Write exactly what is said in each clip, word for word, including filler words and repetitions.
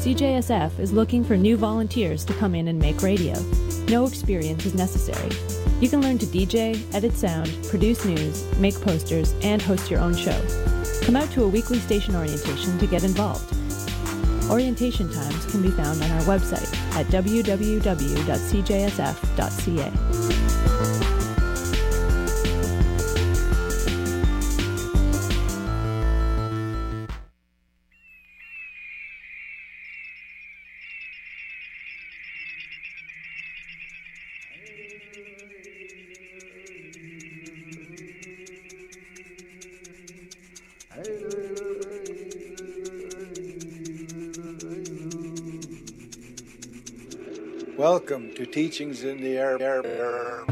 C J S F is looking for new volunteers to come in and make radio. No experience is necessary. You can learn to D J, edit sound, produce news, make posters, and host your own show. Come out to a weekly station orientation to get involved. Orientation times can be found on our website at w w w dot c j s f dot c a. Welcome to Teachings in the Air. air, air.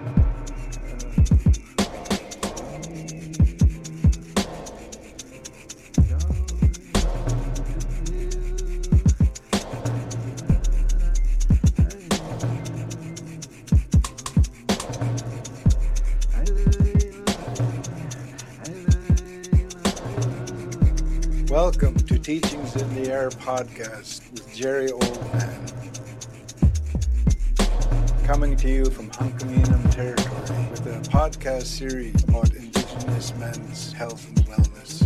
Welcome to Teachings in the Air podcast with Jerry Oldman. Coming to you from Hunkaminam territory with a podcast series about Indigenous men's health and wellness.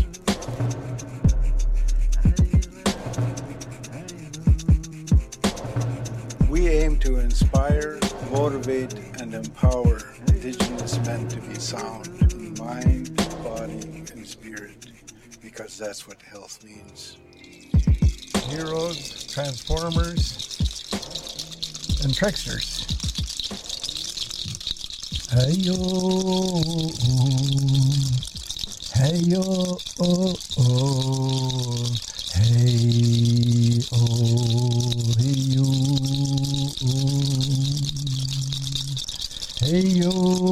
We aim to inspire, motivate, and empower Indigenous men to be sound in mind, body, and spirit, because that's what health means. Heroes, transformers, and tricksters. Hey-yo, hey-yo, oh, oh, hey-oh, hey-yo, hey-yo,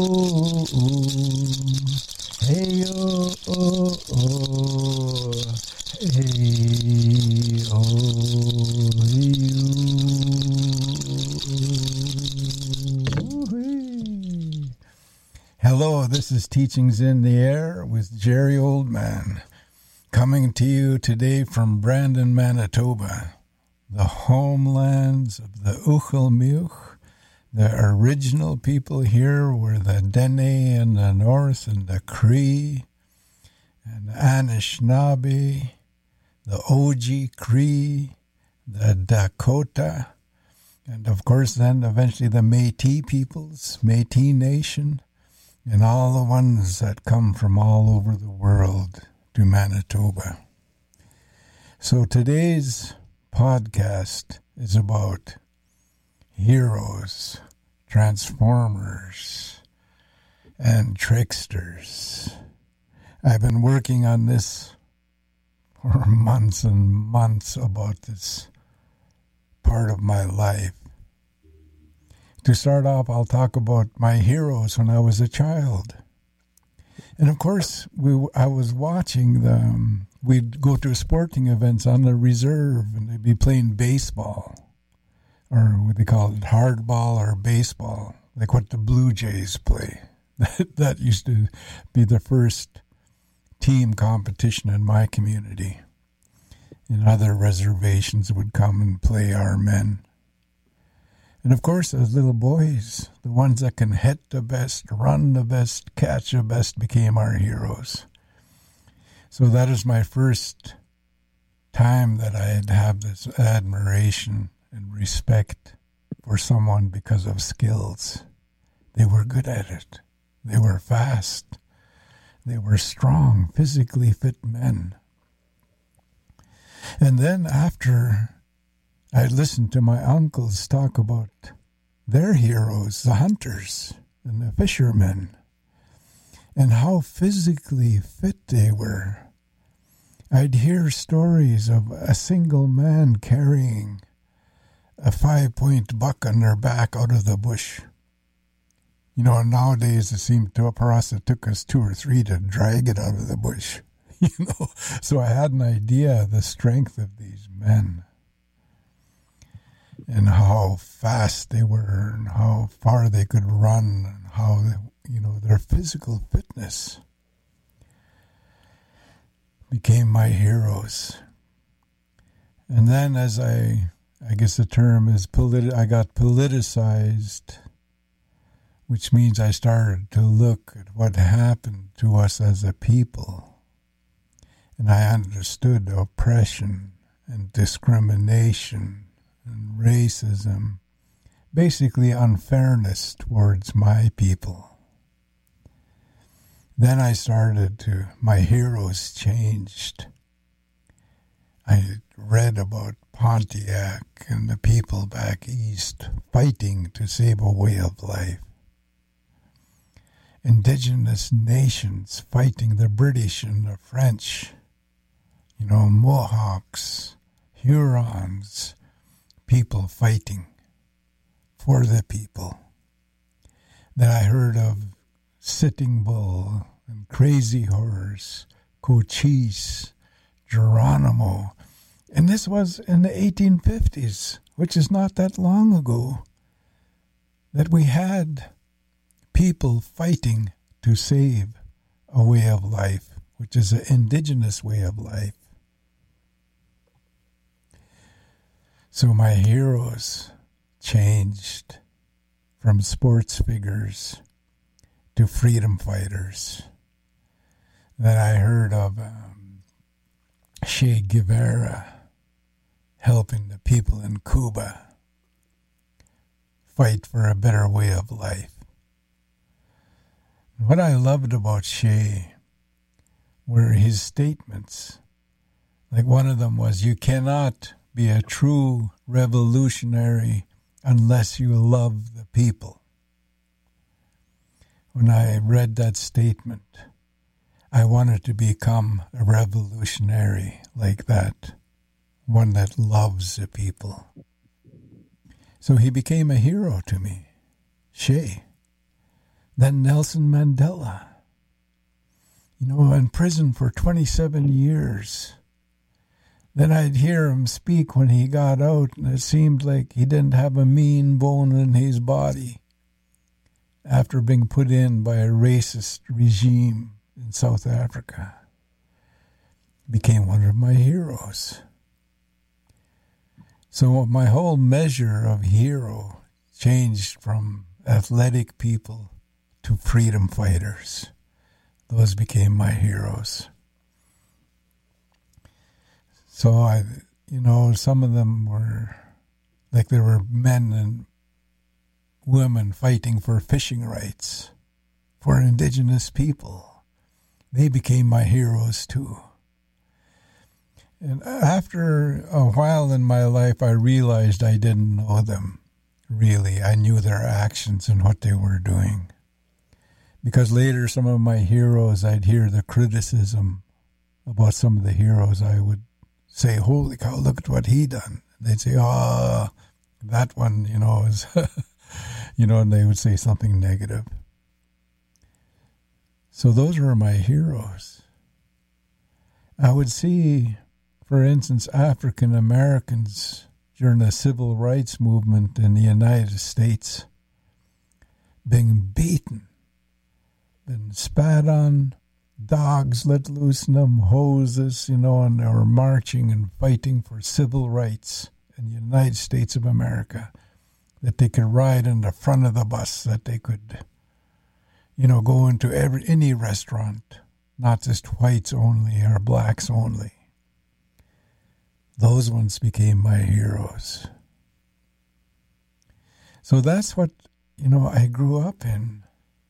hey-yo, oh, oh, hey-oh, hey-yo. Hello, this is Teachings in the Air with Jerry Oldman, coming to you today from Brandon, Manitoba, the homelands of the Uchelmiuch. The original people here were the Dene in the north and the Cree and the Anishinaabe, the Oji Cree, the Dakota, and of course then eventually the Métis peoples, Métis Nation, and all the ones that come from all over the world to Manitoba. So today's podcast is about heroes, transformers, and tricksters. I've been working on this for months and months about this part of my life. To start off, I'll talk about my heroes when I was a child. And of course, we I was watching them. We'd go to sporting events on the reserve, and they'd be playing baseball, or what they call it, hardball or baseball, like what the Blue Jays play. That, that used to be the first team competition in my community. And other reservations would come and play our men. And of course, as little boys, the ones that can hit the best, run the best, catch the best became our heroes. So that is my first time that I'd have this admiration and respect for someone because of skills. They were good at it. They were fast. They were strong, physically fit men. And then after I listened to my uncles talk about their heroes, the hunters and the fishermen, and how physically fit they were. I'd hear stories of a single man carrying a five-point buck on their back out of the bush. You know, nowadays it seemed to us it took us two or three to drag it out of the bush. You know, so I had an idea of the strength of these men, and how fast they were, and how far they could run, and how, you know, their physical fitness became my heroes. And then as I, I guess the term is, politi- I got politicized, which means I started to look at what happened to us as a people. And I understood oppression and discrimination and racism, basically unfairness towards my people. Then I started to, my heroes changed. I read about Pontiac and the people back east fighting to save a way of life. Indigenous nations fighting the British and the French. You know, Mohawks, Hurons, people fighting for the people. Then I heard of Sitting Bull and Crazy Horse, Cochise, Geronimo. And this was in the eighteen fifties, which is not that long ago, that we had people fighting to save a way of life, which is an indigenous way of life. So my heroes changed from sports figures to freedom fighters. Then I heard of um, Che Guevara helping the people in Cuba fight for a better way of life. What I loved about Che were his statements. Like one of them was, you cannot be a true revolutionary unless you love the people. When I read that statement, I wanted to become a revolutionary like that, one that loves the people. So he became a hero to me, Che. Then Nelson Mandela, you know, in prison for twenty-seven years. Then I'd hear him speak when he got out, and it seemed like he didn't have a mean bone in his body after being put in by a racist regime in South Africa. Became one of my heroes. So my whole measure of hero changed from athletic people to freedom fighters. Those became my heroes. So I, you know, some of them were, like there were men and women fighting for fishing rights for indigenous people. They became my heroes too. And after a while in my life, I realized I didn't know them, really. I knew their actions and what they were doing. Because later, some of my heroes, I'd hear the criticism about some of the heroes. I would say, holy cow, look at what he done. They'd say, oh, that one, you know, is, you know, and they would say something negative. So those were my heroes. I would see, for instance, African Americans during the civil rights movement in the United States being beaten, been spat on, dogs let loose in them, hoses, you know, and they were marching and fighting for civil rights in the United States of America, that they could ride in the front of the bus, that they could, you know, go into every any restaurant, not just whites only or blacks only. Those ones became my heroes. So that's what, you know, I grew up in.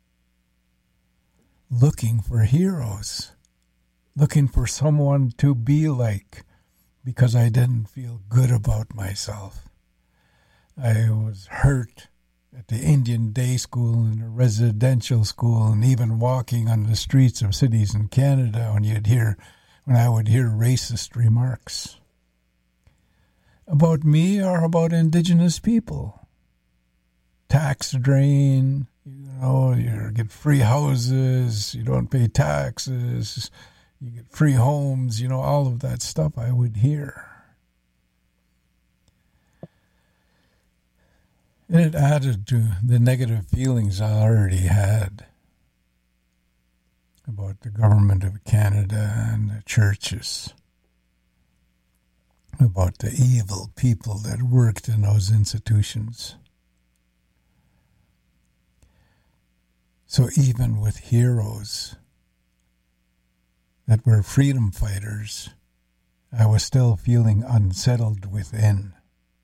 Looking for heroes, looking for someone to be like, because I didn't feel good about myself. I was hurt at the Indian day school and the residential school, and even walking on the streets of cities in Canada when you'd hear, when I would hear racist remarks about me or about Indigenous people. Tax drain. You know, you get free houses, you don't pay taxes, you get free homes, you know, all of that stuff I would hear. And it added to the negative feelings I already had about the government of Canada and the churches. about the evil people that worked in those institutions. So even with heroes that were freedom fighters, I was still feeling unsettled within.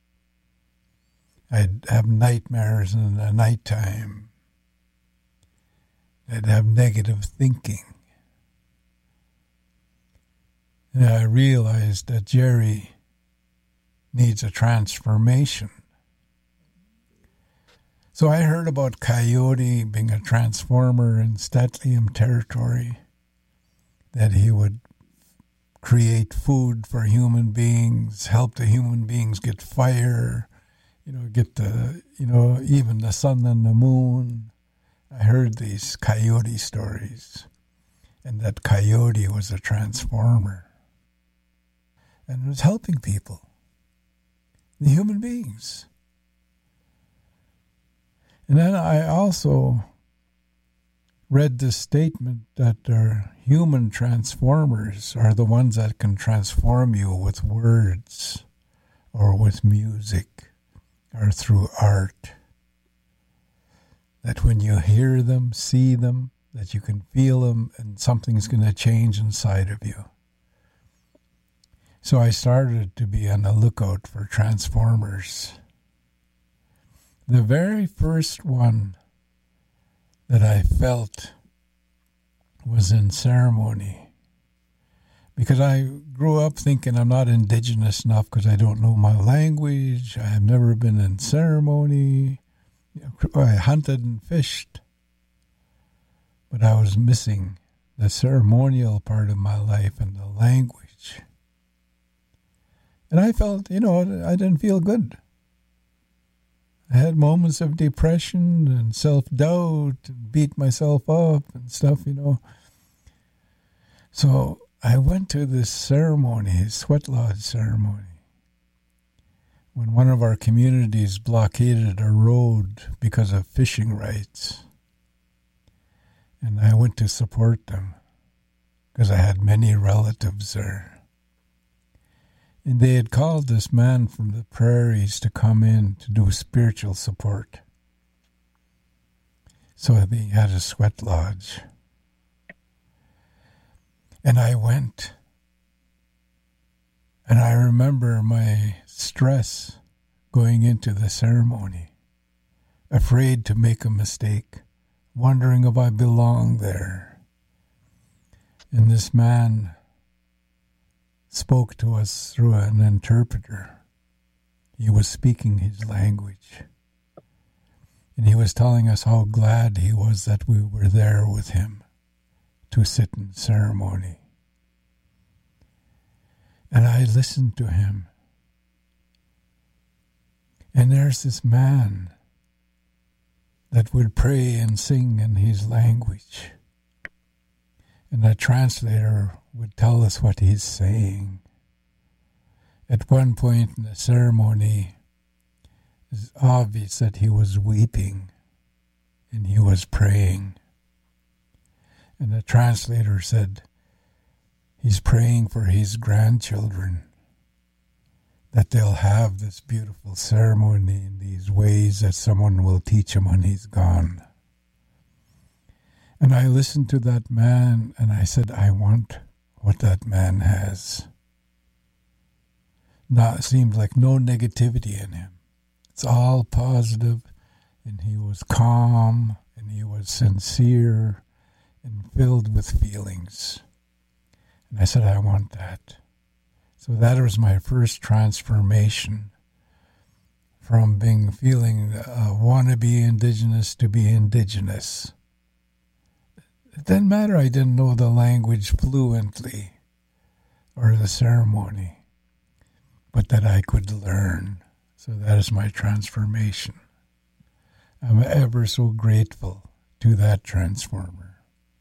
I'd have nightmares in the nighttime. I'd have negative thinking. And I realized that Jerry needs a transformation. So I heard about Coyote being a transformer in Statlium territory, that he would create food for human beings, help the human beings get fire, you know, get the, you know, even the sun and the moon. I heard these Coyote stories, and that Coyote was a transformer. And it was helping people, the human beings. And then I also read this statement that our human transformers are the ones that can transform you with words or with music or through art. That when you hear them, see them, that you can feel them and something's going to change inside of you. So I started to be on the lookout for transformers. The very first one that I felt was in ceremony. Because I grew up thinking I'm not indigenous enough because I don't know my language. I have never been in ceremony. I hunted and fished. But I was missing the ceremonial part of my life and the language. And I felt, you know, I didn't feel good. I had moments of depression and self-doubt and beat myself up and stuff, you know. So I went to this ceremony, sweat lodge ceremony, when one of our communities blockaded a road because of fishing rights. And I went to support them because I had many relatives there. And they had called this man from the prairies to come in to do spiritual support. So he had a sweat lodge. And I went. And I remember my stress going into the ceremony, afraid to make a mistake, wondering if I belonged there. And this man spoke to us through an interpreter. He was speaking his language. And he was telling us how glad he was that we were there with him to sit in ceremony. And I listened to him. And there's this man that would pray and sing in his language. And the translator would tell us what he's saying. At one point in the ceremony, it's obvious that he was weeping and he was praying. And the translator said he's praying for his grandchildren, that they'll have this beautiful ceremony in these ways that someone will teach him when he's gone. And I listened to that man and I said, I want what that man has. Not, it seemed like no negativity in him. It's all positive, and he was calm, and he was sincere, and filled with feelings. And I said, I want that. So that was my first transformation from being feeling uh, wannabe indigenous to be indigenous. It didn't matter I didn't know the language fluently or the ceremony, but that I could learn. So that is my transformation. I'm ever so grateful to that transformer.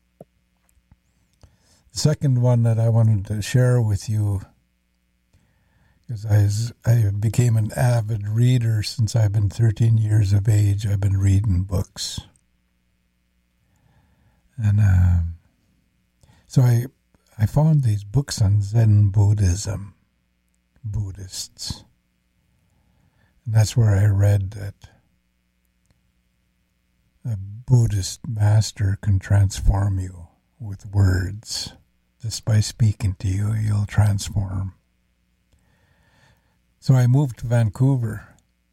The second one that I wanted to share with you, because I, I became an avid reader since I've been thirteen years of age. I've been reading books. And uh, so I I found these books on Zen Buddhism Buddhists. And that's where I read that a Buddhist master can transform you with words. Just by speaking to you, you'll transform. So I moved to Vancouver.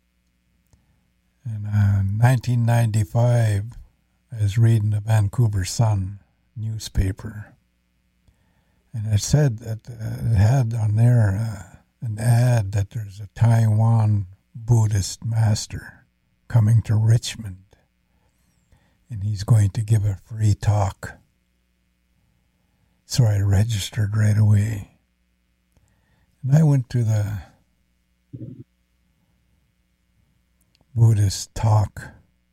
And uh, in nineteen ninety-five, I was reading the Vancouver Sun newspaper. And it said that uh, it had on there uh, an ad that there's a Taiwan Buddhist master coming to Richmond. And he's going to give a free talk. So I registered right away. And I went to the Buddhist talk.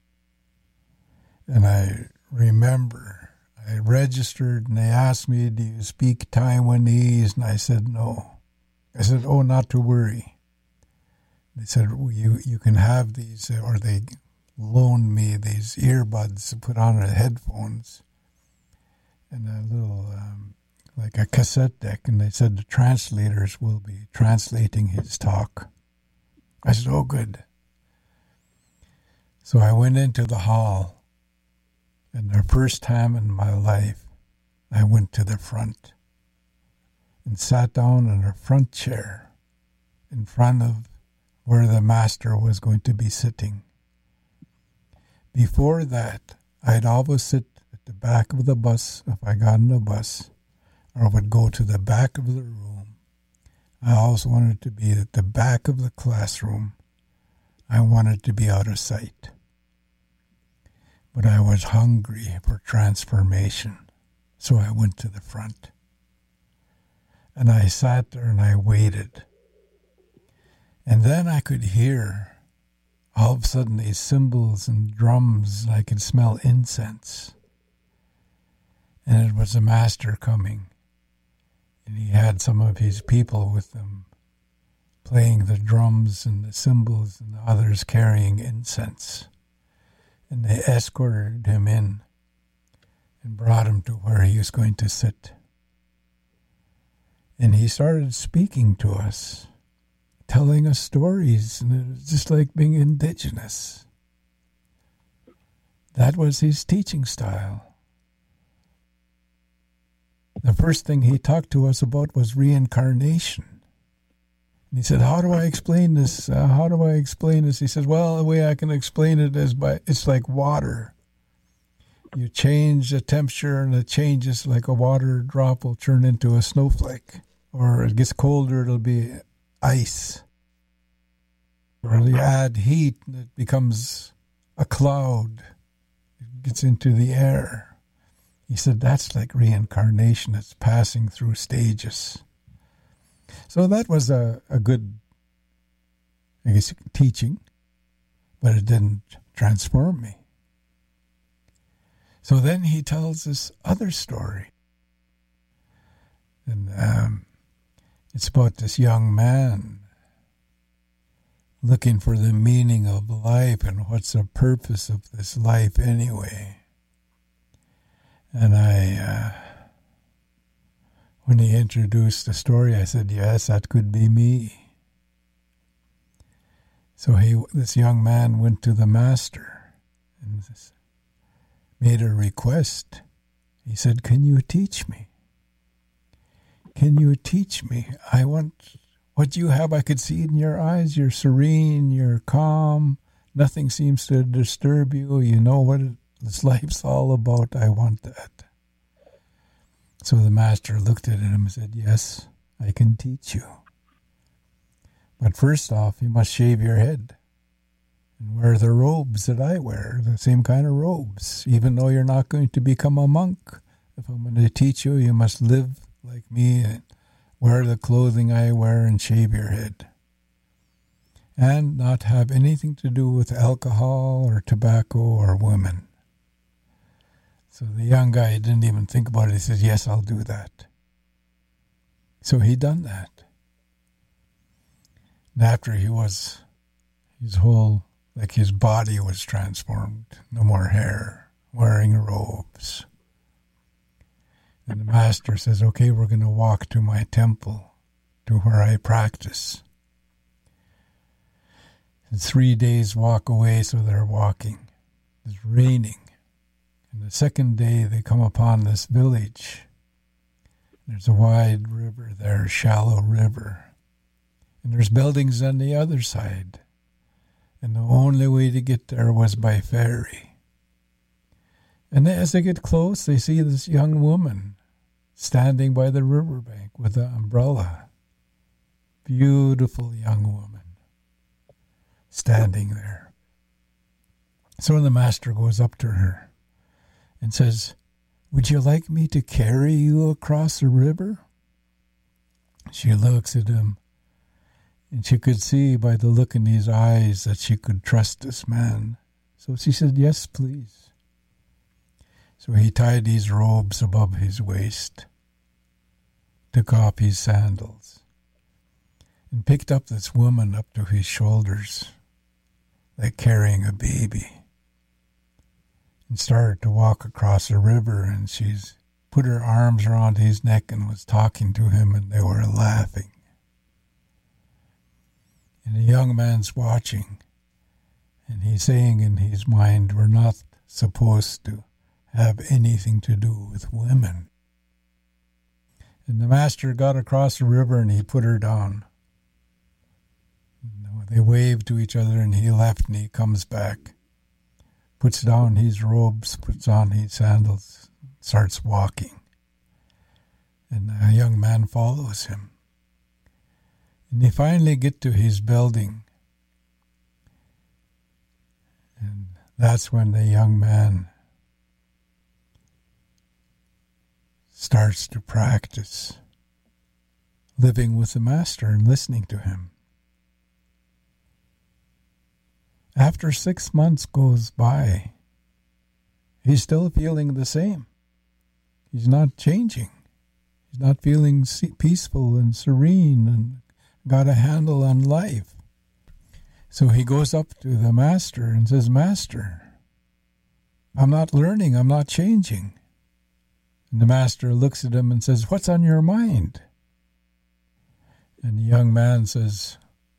And I remember I registered and they asked me, do you speak Taiwanese? And I said, no. I said, oh, not to worry. They said, well, you, you can have these, or they loaned me these earbuds to put on the headphones and a little, um, like a cassette deck. And they said the translators will be translating his talk. I said, oh, good. So I went into the hall. And the first time in my life, I went to the front and sat down in a front chair in front of where the master was going to be sitting. Before that, I'd always sit at the back of the bus if I got on a bus, or would go to the back of the room. I always wanted to be at the back of the classroom. I wanted to be out of sight. But I was hungry for transformation, so I went to the front. And I sat there and I waited. And then I could hear, all of a sudden, these cymbals and drums, and I could smell incense. And it was a master coming. And he had some of his people with him, playing the drums and the cymbals, and the others carrying incense. And they escorted him in and brought him to where he was going to sit. And he started speaking to us, telling us stories, and it was just like being indigenous. That was his teaching style. The first thing he talked to us about was reincarnation. And he said, how do I explain this? Uh, how do I explain this? He said, well, the way I can explain it is by, it's like water. You change the temperature and it changes, like a water drop will turn into a snowflake. Or it gets colder, it'll be ice. Or you add heat and it becomes a cloud. It gets into the air. He said, that's like reincarnation. It's passing through stages. So that was a, a good, I guess, teaching, but it didn't transform me. So then he tells this other story. And um, it's about this young man looking for the meaning of life and what's the purpose of this life anyway. And I... Uh, When he introduced the story, I said, yes, that could be me. So he, this young man went to the master and made a request. He said, can you teach me? Can you teach me? I want what you have. I could see it in your eyes. You're serene, you're calm. Nothing seems to disturb you. You know what this life's all about. I want that. So the master looked at him and said, yes, I can teach you. But first off, you must shave your head and wear the robes that I wear, the same kind of robes. Even though you're not going to become a monk, if I'm going to teach you, you must live like me and wear the clothing I wear and shave your head. And not have anything to do with alcohol or tobacco or women. So the young guy didn't even think about it. He says, yes, I'll do that. So he done that. And after he was, his whole, like his body was transformed. No more hair, wearing robes. And the master says, okay, we're going to walk to my temple to where I practice. And three days walk away, so they're walking. It's raining. And the second day they come upon this village. There's a wide river there, a shallow river. And there's buildings on the other side. And the only way to get there was by ferry. And as they get close, they see this young woman standing by the riverbank with an umbrella. Beautiful young woman standing there. So the master goes up to her and says, "Would you like me to carry you across the river?" She looks at him, and she could see by the look in his eyes that she could trust this man. So she said, "Yes, please." So he tied his robes above his waist, took off his sandals, and picked up this woman up to his shoulders, like carrying a baby, and started to walk across the river. And she's put her arms around his neck and was talking to him, and they were laughing. And the young man's watching, and he's saying in his mind, "We're not supposed to have anything to do with women." And the master got across the river and he put her down. They waved to each other, and he left, and he comes back, puts down his robes, puts on his sandals, starts walking. And a young man follows him. And they finally get to his building. And that's when the young man starts to practice living with the master and listening to him. After six months goes by, he's still feeling the same. He's not changing. He's not feeling peaceful and serene and got a handle on life. So he goes up to the master and says, "Master, I'm not learning, I'm not changing." And the master looks at him and says, "What's on your mind?" And the young man says,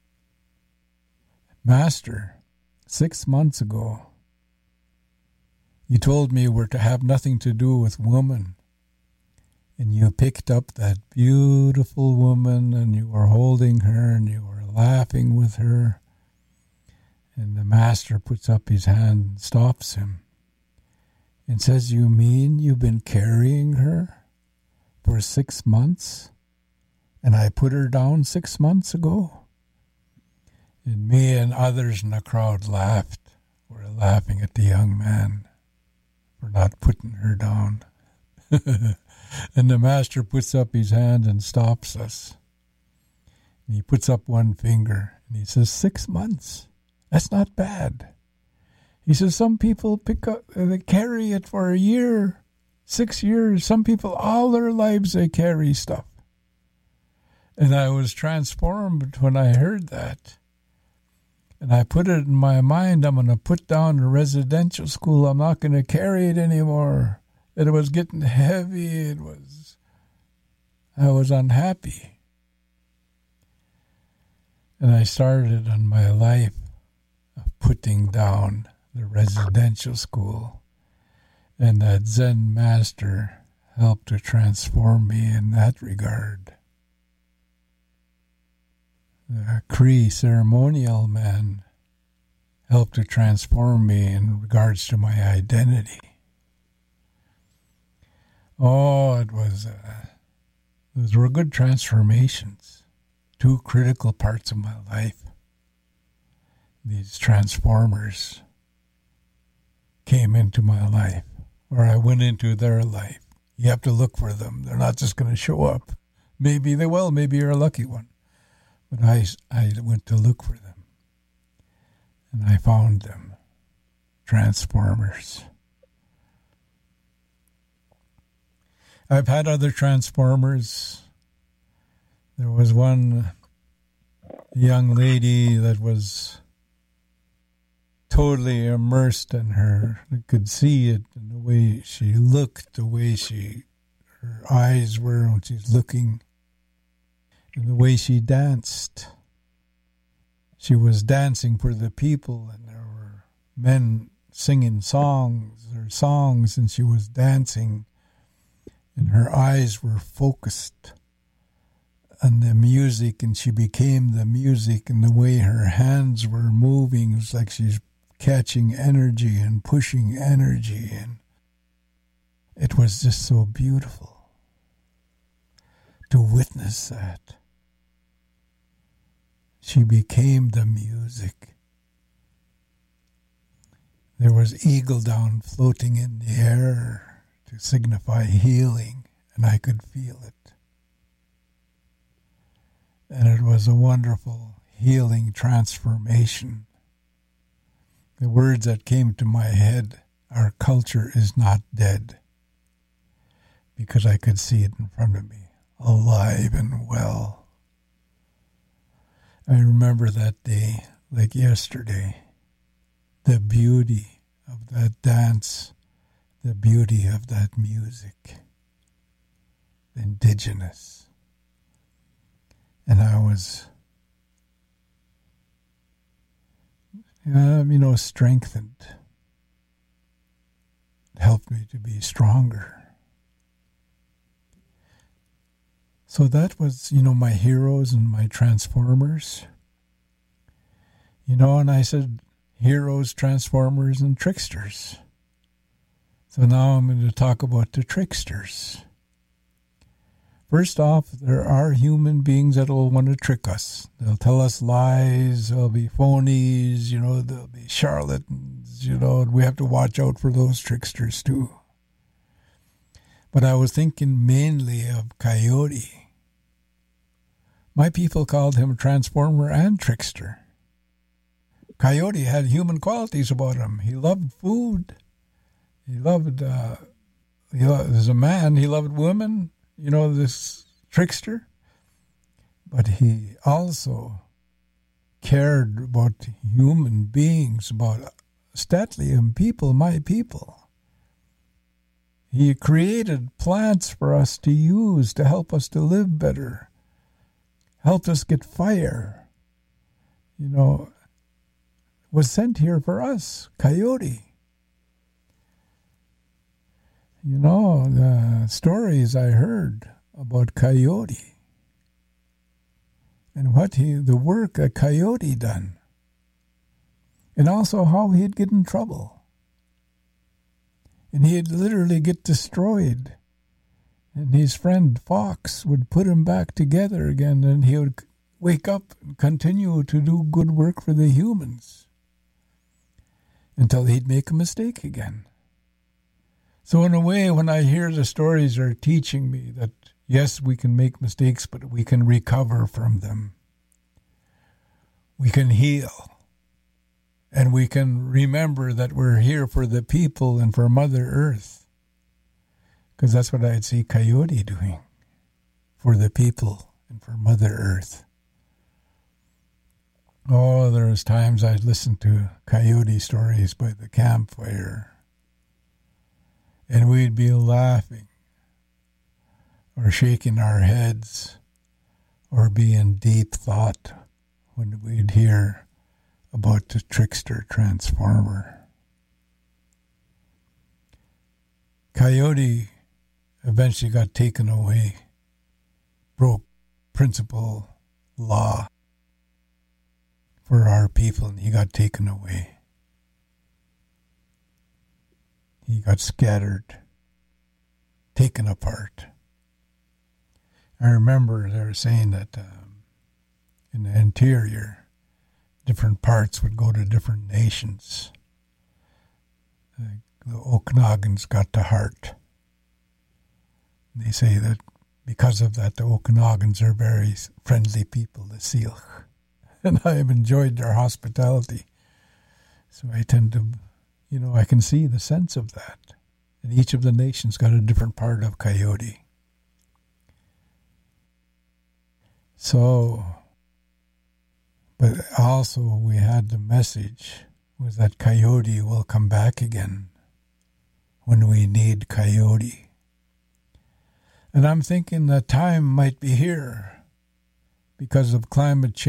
"Master, six months ago, you told me we're to have nothing to do with woman. And you picked up that beautiful woman, and you were holding her, and you were laughing with her." And the master puts up his hand and stops him and says, "You mean you've been carrying her for six months? And I put her down six months ago?" And me and others in the crowd laughed. We're laughing at the young man for not putting her down. And the master puts up his hand and stops us. And he puts up one finger and he says, "Six months. That's not bad." He says, "Some people pick up, they carry it for a year, six years. Some people, all their lives, they carry stuff." And I was transformed when I heard that. And I put it in my mind, I'm going to put down the residential school. I'm not going to carry it anymore. It was getting heavy. It was, I was unhappy. And I started on my life of putting down the residential school. And that Zen master helped to transform me in that regard. The Cree ceremonial man helped to transform me in regards to my identity. Oh, it was, uh, those were good transformations. Two critical parts of my life. These transformers came into my life, or I went into their life. You have to look for them. They're not just going to show up. Maybe they will. Maybe you're a lucky one. But I, I went to look for them, and I found them. Transformers. I've had other transformers. There was one young lady that was totally immersed in her. I could see it in the way she looked, the way she, her eyes were when she's looking. and the way she danced. She was dancing for the people, and there were men singing songs or songs, and she was dancing, and her eyes were focused on the music, and she became the music, and the way her hands were moving, it was like she's catching energy and pushing energy, and it was just so beautiful to witness that. She became the music. There was eagle down floating in the air to signify healing, and I could feel it. And it was a wonderful healing transformation. The words that came to my head, our culture is not dead, because I could see it in front of me, alive and well. I remember that day like yesterday, the beauty of that dance, the beauty of that music, indigenous. And I was, um, you know, strengthened. It helped me to be stronger. So that was, you know, my heroes and my transformers. You know, and I said heroes, transformers, and tricksters. So now I'm going to talk about the tricksters. First off, there are human beings that will want to trick us. They'll tell us lies, they'll be phonies, you know, they'll be charlatans, you know, and we have to watch out for those tricksters too. But I was thinking mainly of Coyote. My people called him transformer and trickster. Coyote had human qualities about him. He loved food. He loved, uh, he loved, as a man, he loved women, you know, this trickster. But he also cared about human beings, about Statlium people, my people. He created plants for us to use to help us to live better. Helped us get fire, you know, was sent here for us, Coyote. You know, the stories I heard about Coyote and what he, the work that Coyote done, and also how he'd get in trouble. And he'd literally get destroyed. And his friend Fox would put him back together again, and he would wake up and continue to do good work for the humans until he'd make a mistake again. So in a way, when I hear the stories, are teaching me that, yes, we can make mistakes, but we can recover from them. We can heal. And we can remember that we're here for the people and for Mother Earth. Because that's what I'd see Coyote doing, for the people and for Mother Earth. Oh, there was times I'd listen to Coyote stories by the campfire, and we'd be laughing, or shaking our heads, or be in deep thought when we'd hear about the trickster transformer. Coyote eventually got taken away, broke principle law for our people, and he got taken away. He got scattered, taken apart. I remember they were saying that um, in the interior, different parts would go to different nations. The, the Okanagan's got the heart. They say that because of that, the Okanagans are very friendly people, the Syilx. And I have enjoyed their hospitality. So I tend to, you know, I can see the sense of that. And each of the nations got a different part of Coyote. So, but also we had the message was that Coyote will come back again when we need Coyote. And I'm thinking the time might be here because of climate change.